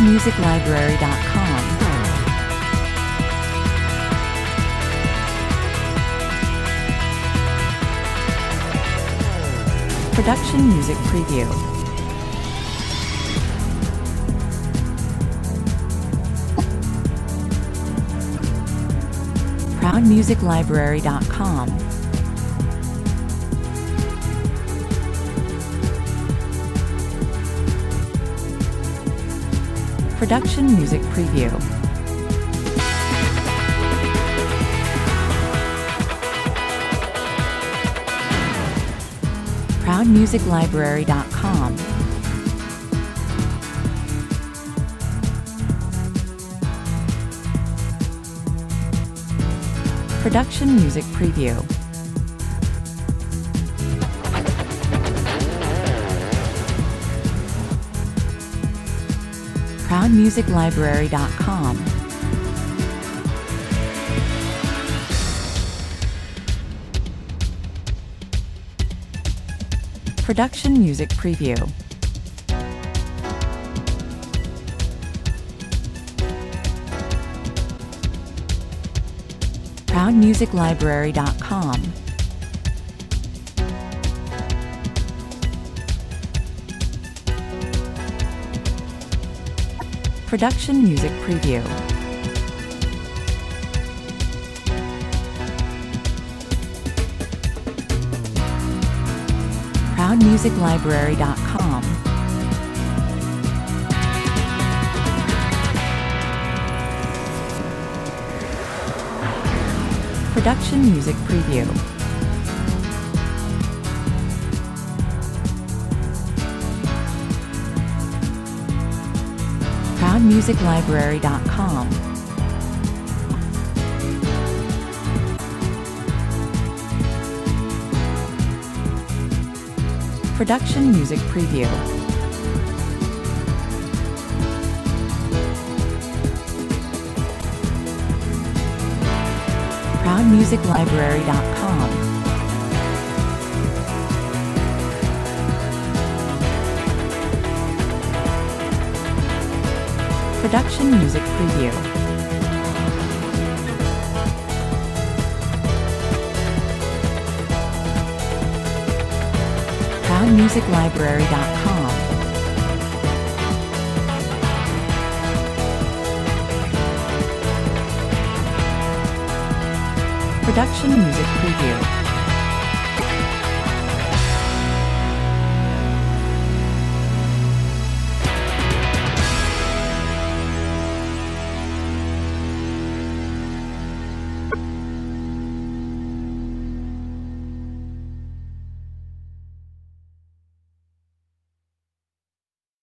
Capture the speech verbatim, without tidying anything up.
proud music library dot com. Production Music Preview. proud music library dot com. Production Music Preview. proud music library dot com. Production Music Preview. proud music library dot com. Production Music Preview. proud music library dot com. Production Music Preview. proud music library dot com. Production Music Preview. proud music library dot com. Production Music Preview. proud music library dot com. Production Music Preview. proud music library dot com. Production Music Preview.